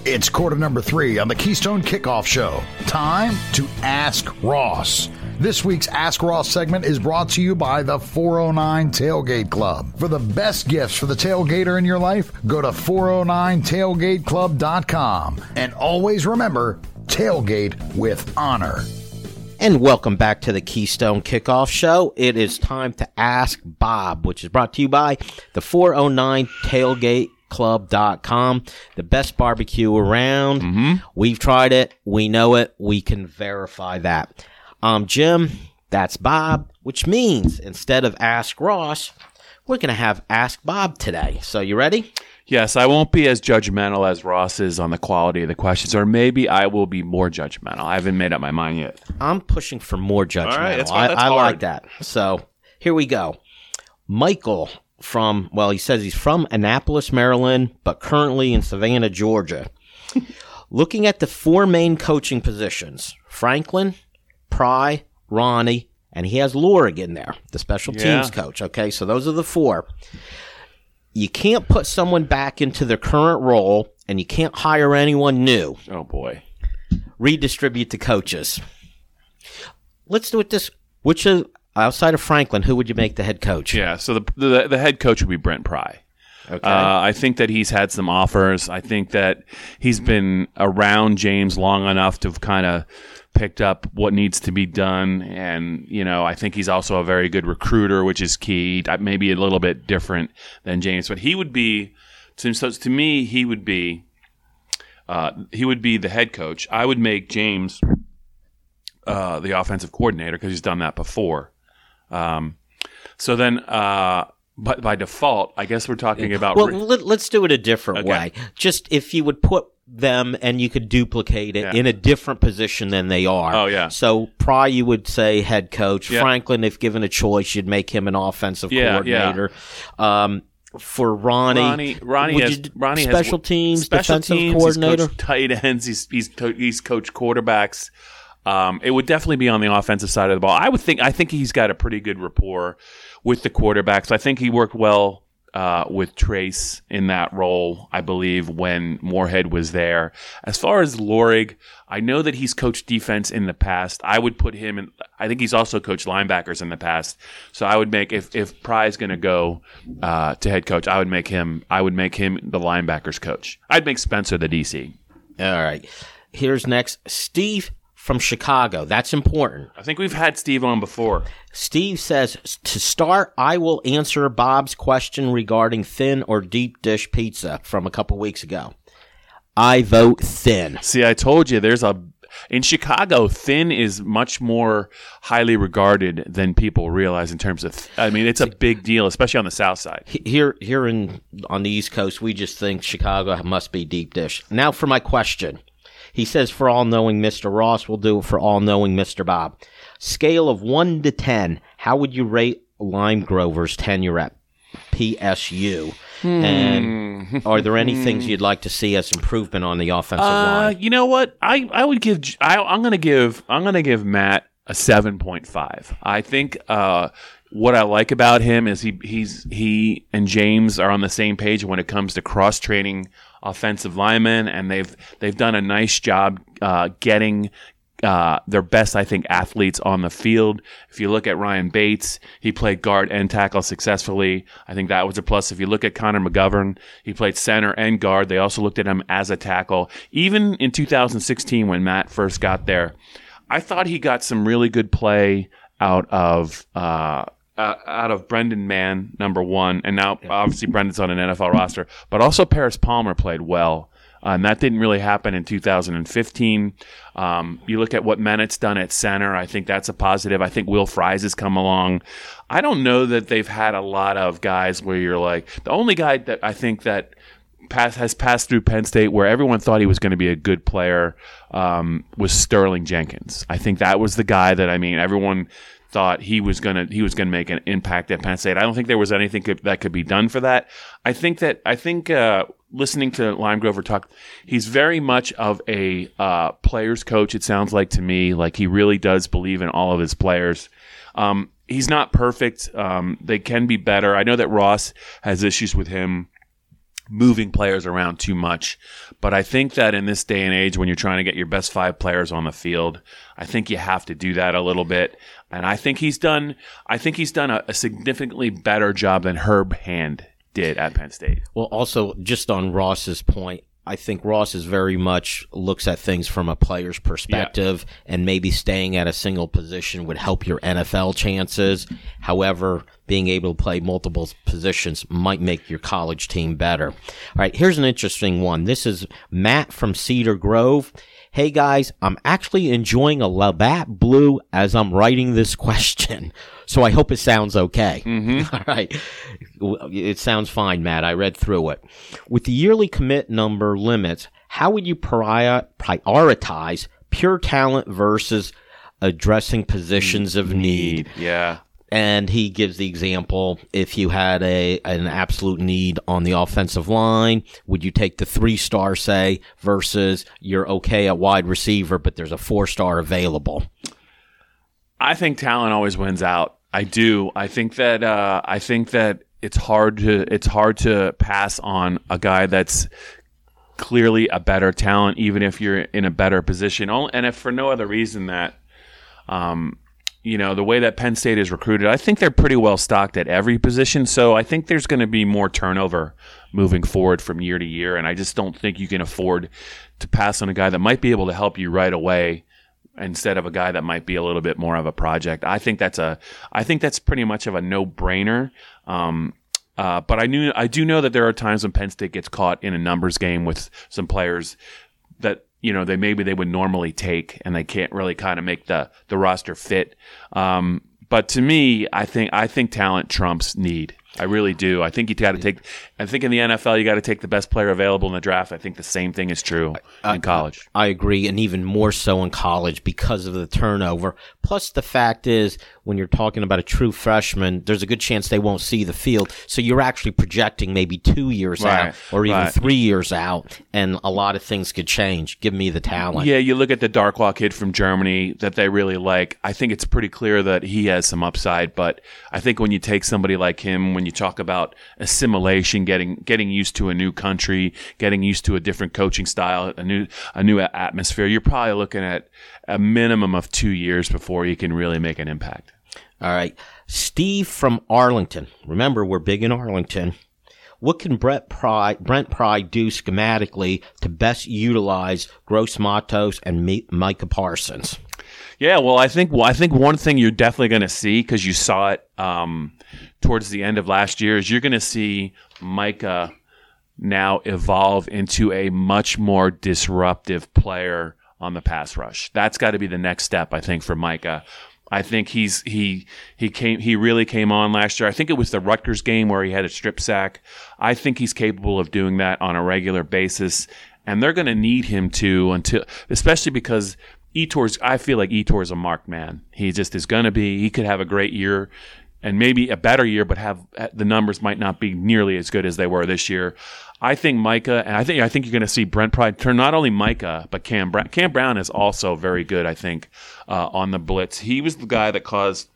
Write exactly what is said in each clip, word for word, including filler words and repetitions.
It's quarter number three on the Keystone Kickoff Show. Time to Ask Ross. This week's Ask Ross segment is brought to you by the four oh nine Tailgate Club. For the best gifts for the tailgater in your life, go to four oh nine tailgate club dot com. And always remember, tailgate with honor. And welcome back to the Keystone Kickoff Show. It is time to Ask Bob, which is brought to you by the four oh nine tailgate club dot com, the best barbecue around. Mm-hmm. We've tried it. We know it. We can verify that. Um, Jim, that's Bob, which means instead of Ask Ross, we're going to have Ask Bob today. So you ready? Yes, I won't be as judgmental as Ross is on the quality of the questions, or maybe I will be more judgmental. I haven't made up my mind yet. I'm pushing for more judgmental. All right, that's, I, that's I hard. like that. So here we go. Michael from, well, he says he's from Annapolis, Maryland, but currently in Savannah, Georgia. Looking at the four main coaching positions, Franklin, Pry, Ronnie, and he has Lorig in there, the special Yeah. teams coach. Okay, so those are the four. You can't put someone back into their current role, and you can't hire anyone new. Oh, boy. Redistribute the coaches. Let's do it this. Which is, outside of Franklin, who would you make the head coach? Yeah, so the the, the head coach would be Brent Pry. Okay. Uh, I think that he's had some offers. I think that he's been around James long enough to have kind of picked up what needs to be done. And, you know, I think he's also a very good recruiter, which is key. Maybe a little bit different than James. But he would be, so to me, he would be, uh, he would be the head coach. I would make James uh, the offensive coordinator because he's done that before. Um, so then, uh, but by default, I guess we're talking about. Well, let, let's do it a different Okay. way. Just if you would put them and you could duplicate it Yeah. in a different position than they are. Oh, yeah. So Pry, you would say head coach. Yeah. Franklin, if given a choice, you'd make him an offensive Yeah, coordinator. Um, for Ronnie, Ronnie, Ronnie would has you do Ronnie special has, teams, special defensive teams, coordinator. He's coached tight ends. He's he's to, he's coached quarterbacks. Um, it would definitely be on the offensive side of the ball. I would think. I think he's got a pretty good rapport with the quarterbacks. I think he worked well uh, with Trace in that role, I believe, when Moorhead was there. As far as Lorig, I know that he's coached defense in the past. I would put him in. I think he's also coached linebackers in the past. So I would make if if Pry's going to go uh, to head coach, I would make him. I would make him the linebackers coach. I'd make Spencer the D C. All right. Here's next, Steve from Chicago. That's important. I think we've had Steve on before. Steve says, to start, I will answer Bob's question regarding thin or deep dish pizza from a couple weeks ago. I vote thin. See, I told you there's a in Chicago, thin is much more highly regarded than people realize in terms of I mean, it's a big deal, especially on the south side. Here here in on the East Coast, we just think Chicago must be deep dish. Now for my question. He says, for all-knowing Mister Ross, we'll do it for all-knowing Mister Bob. Scale of one to ten, how would you rate Lime Grover's tenure at P S U? Hmm. And are there any things you'd like to see as improvement on the offensive uh, line? You know what? I, I would give I, I'm going to give I'm going to give Matt a seven point five. I think uh, what I like about him is he he's he and James are on the same page when it comes to cross training offensive linemen, and they've they've done a nice job uh, getting uh, their best, I think, athletes on the field. If you look at Ryan Bates, he played guard and tackle successfully. I think that was a plus. If you look at Connor McGovern, he played center and guard. They also looked at him as a tackle. Even in two thousand sixteen, when Matt first got there, I thought he got some really good play out of uh, uh, out of Brendan Mann, number one, and now obviously Brendan's on an N F L roster, but also Paris Palmer played well. Uh, and that didn't really happen in two thousand fifteen. Um, you look at what Mennett's done at center. I think that's a positive. I think Will Fries has come along. I don't know that they've had a lot of guys where you're like, the only guy that I think that pass, has passed through Penn State where everyone thought he was going to be a good player um, was Sterling Jenkins. I think that was the guy that, I mean, everyone thought he was gonna he was gonna make an impact at Penn State. I don't think there was anything could, that could be done for that. I think that I think uh, listening to Lime Grover talk, he's very much of a uh, players coach. It sounds like to me, like he really does believe in all of his players. Um, he's not perfect. Um, they can be better. I know that Ross has issues with him moving players around too much. But I think that in this day and age, when you're trying to get your best five players on the field, I think you have to do that a little bit. And I think he's done. I think he's done a, a significantly better job than Herb Hand did at Penn State. Well, also just on Ross's point, I think Ross is very much looks at things from a player's perspective, yeah. and maybe staying at a single position would help your N F L chances. However, being able to play multiple positions might make your college team better. All right, here's an interesting one. This is Matt from Cedar Grove. Hey guys, I'm actually enjoying a Labatt Blue as I'm writing this question. So I hope it sounds okay. Mm-hmm. All right. It sounds fine, Matt. I read through it. With the yearly commit number limits, how would you prior- prioritize pure talent versus addressing positions of need? Yeah. And he gives the example, if you had a an absolute need on the offensive line, would you take the three-star, say, versus you're okay at wide receiver, but there's a four-star available? I think talent always wins out. I do. I think that uh, I think that it's hard to it's hard to pass on a guy that's clearly a better talent, even if you're in a better position. And if for no other reason that, um, you know, the way that Penn State is recruited, I think they're pretty well stocked at every position. So I think there's going to be more turnover moving forward from year to year. And I just don't think you can afford to pass on a guy that might be able to help you right away instead of a guy that might be a little bit more of a project. I think that's a, I think that's pretty much of a no-brainer. Um, uh, but I knew, I do know that there are times when Penn State gets caught in a numbers game with some players that, you know, they maybe they would normally take, and they can't really kind of make the the roster fit. Um, but to me, I think I think talent trumps need. I really do. I think you got to take. I think in the N F L, you got to take the best player available in the draft. I think the same thing is true in college. I, I agree, and even more so in college because of the turnover. Plus, the fact is, when you're talking about a true freshman, there's a good chance they won't see the field. So you're actually projecting maybe two years right, out, or even right. three years out, and a lot of things could change. Give me the talent. Yeah, you look at the Darkwa kid from Germany that they really like. I think it's pretty clear that he has some upside, but I think when you take somebody like him, when you talk about assimilation, getting getting used to a new country, getting used to a different coaching style, a new a new atmosphere, you're probably looking at a minimum of two years before you can really make an impact. All right. Steve from Arlington. Remember, we're big in Arlington. What can Brent Pry, Brent Pry do schematically to best utilize Gross Matos and Micah Parsons? Yeah, well, I think well, I think one thing you're definitely going to see, because you saw it um, towards the end of last year, is you're going to see Micah now evolve into a much more disruptive player on the pass rush. That's got to be the next step, I think, for Micah. I think he's he he came he really came on last year. I think it was the Rutgers game where he had a strip sack. I think he's capable of doing that on a regular basis, and they're going to need him to, until, especially because Etor's, I feel like Etor's a marked man. He just is going to be. He could have a great year, and maybe a better year, but have the numbers might not be nearly as good as they were this year. I think Micah, and I think I think you're going to see Brent Pry turn not only Micah but Cam Brown. Cam Brown is also very good, I think, uh, on the blitz. He was the guy that caused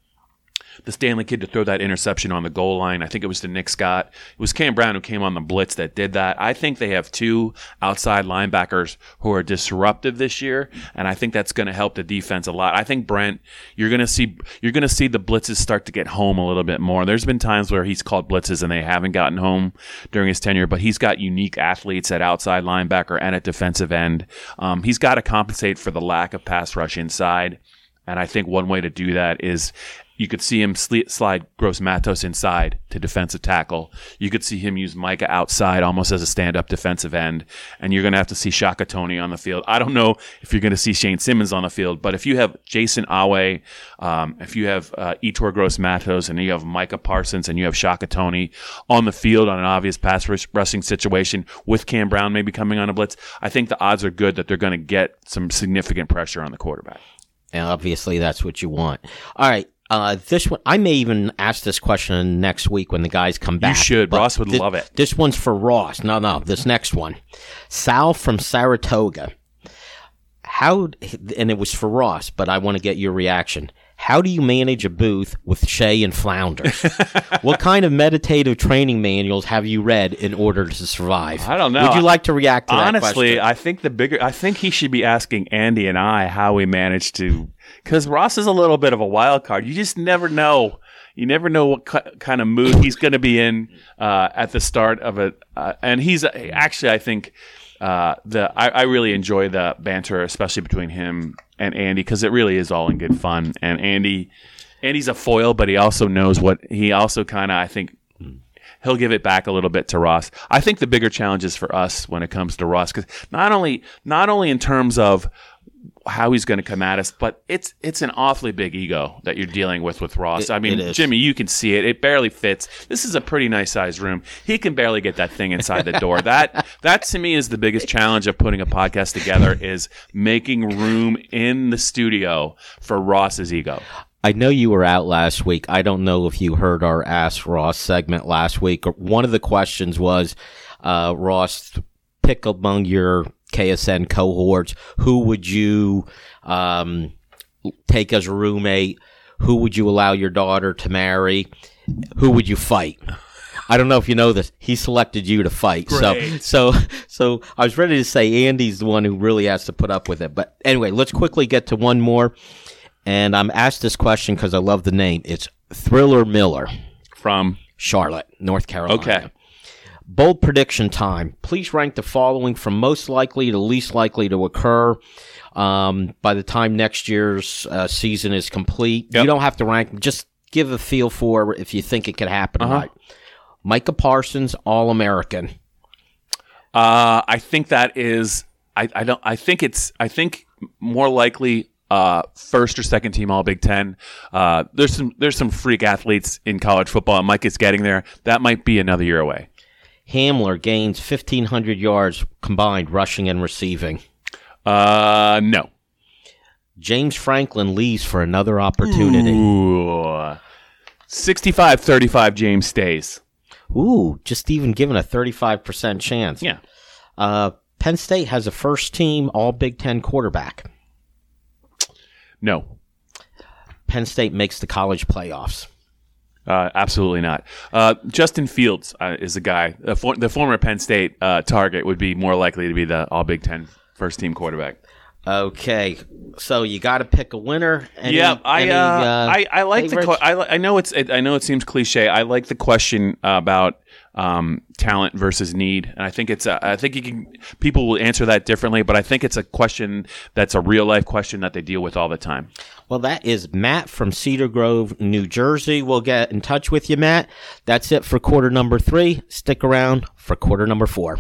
the Stanley kid to throw that interception on the goal line. I think it was to Nick Scott. It was Cam Brown who came on the blitz that did that. I think they have two outside linebackers who are disruptive this year, and I think that's going to help the defense a lot. I think Brent, you're going to see you're going to see the blitzes start to get home a little bit more. There's been times where he's called blitzes and they haven't gotten home during his tenure, but he's got unique athletes at outside linebacker and at defensive end. Um, he's got to compensate for the lack of pass rush inside, and I think one way to do that is you could see him slide Gross Matos inside to defensive tackle. You could see him use Micah outside almost as a stand-up defensive end. And you're going to have to see Shaka Toney on the field. I don't know if you're going to see Shane Simmons on the field, but if you have Jason Awe, um, if you have uh, Etor Gross Matos, and you have Micah Parsons, and you have Shaka Toney on the field on an obvious pass rushing situation with Cam Brown maybe coming on a blitz, I think the odds are good that they're going to get some significant pressure on the quarterback. And obviously that's what you want. All right. Uh, this one, I may even ask this question next week when the guys come back. You should. Ross would this, love it. This one's for Ross. No, no, this next one. Sal from Saratoga. How, and it was for Ross, but I want to get your reaction. How do you manage a booth with Shay and Flounder? What kind of meditative training manuals have you read in order to survive? I don't know. Would you like to react to that question? Honestly, I think the bigger, I think he should be asking Andy and I how we managed to, because Ross is a little bit of a wild card. You just never know. You never know what cu- kind of mood he's going to be in uh, at the start of it. Uh, and he's actually, I think, uh, the I, I really enjoy the banter, especially between him and Andy, because it really is all in good fun. And Andy, Andy's a foil, but he also knows what he also kind of, I think, he'll give it back a little bit to Ross. I think the bigger challenge is for us when it comes to Ross, because not only not only in terms of how he's going to come at us, but it's it's an awfully big ego that you're dealing with with Ross. It, I mean, Jimmy, you can see it. It barely fits. This is a pretty nice sized room. He can barely get that thing inside the door. That that to me is the biggest challenge of putting a podcast together, is making room in the studio for Ross's ego. I know you were out last week. I don't know if you heard our Ask Ross segment last week. One of the questions was, uh, Ross, pick among your K S N cohorts, who would you um, take as a roommate? Who would you allow your daughter to marry? Who would you fight? I don't know if you know this. He selected you to fight. Great. So, so, so I was ready to say Andy's the one who really has to put up with it. But anyway, let's quickly get to one more. And I'm asked this question because I love the name. It's Thriller Miller From Charlotte, North Carolina. Okay. Bold prediction time. Please rank the following from most likely to least likely to occur um, by the time next year's uh, season is complete. Yep. You don't have to rank them. Just give a feel for if you think it could happen. Uh-huh. Right. Micah Parsons, All-American. Uh, I think that is. I, I don't. I think it's. I think more likely uh, first or second team All Big Ten. Uh, there's some. There's some freak athletes in college football, and Micah's getting there. That might be another year away. Hamler gains fifteen hundred yards combined rushing and receiving. Uh, no. James Franklin leaves for another opportunity. Ooh. sixty-five thirty-five James stays. Ooh, just even given a thirty-five percent chance. Yeah. Uh, Penn State has a first-team All-Big Ten quarterback. No. Penn State makes the college playoffs. Uh, absolutely not. Uh, Justin Fields uh, is a guy. The, for, the former Penn State uh, target would be more likely to be the All Big Ten first team quarterback. Okay, so you got to pick a winner. Any, yeah, I, any, uh, uh, I I like the. favorites? Que- I, I know it's. It, I know it seems cliche. I like the question about um, talent versus need, and I think it's. A, I think you can. People will answer that differently, but I think it's a question that's a real life question that they deal with all the time. Well, that is Matt from Cedar Grove, New Jersey. We'll get in touch with you, Matt. That's it for quarter number three. Stick around for quarter number four.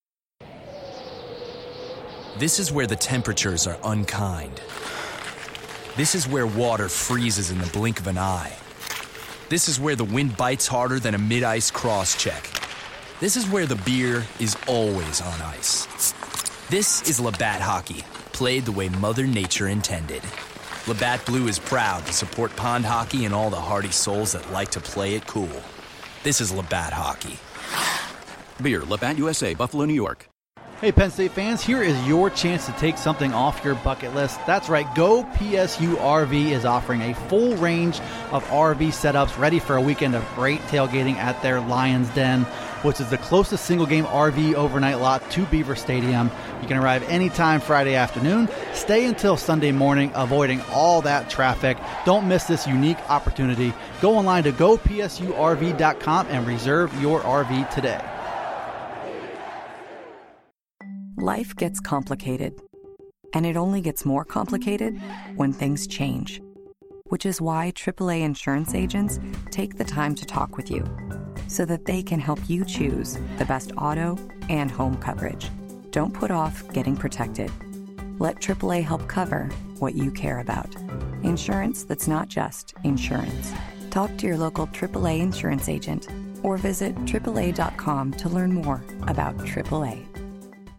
This is where the temperatures are unkind. This is where water freezes in the blink of an eye. This is where the wind bites harder than a mid-ice cross-check. This is where the beer is always on ice. This is Labatt Hockey, played the way Mother Nature intended. Labatt Blue is proud to support pond hockey and all the hardy souls that like to play it cool. This is Labatt Hockey. Beer, Labatt U S A, Buffalo, New York. Hey, Penn State fans, here is your chance to take something off your bucket list. That's right, Go P S U R V is offering a full range of R V setups ready for a weekend of great tailgating at their Lions Den, which is the closest single-game R V overnight lot to Beaver Stadium. You can arrive anytime Friday afternoon, stay until Sunday morning, avoiding all that traffic. Don't miss this unique opportunity. Go online to go P S U R V dot com and reserve your R V today. Life gets complicated, and it only gets more complicated when things change, which is why triple A insurance agents take the time to talk with you so that they can help you choose the best auto and home coverage. Don't put off getting protected. Let triple A help cover what you care about. Insurance that's not just insurance. Talk to your local triple A insurance agent or visit triple A dot com to learn more about triple A.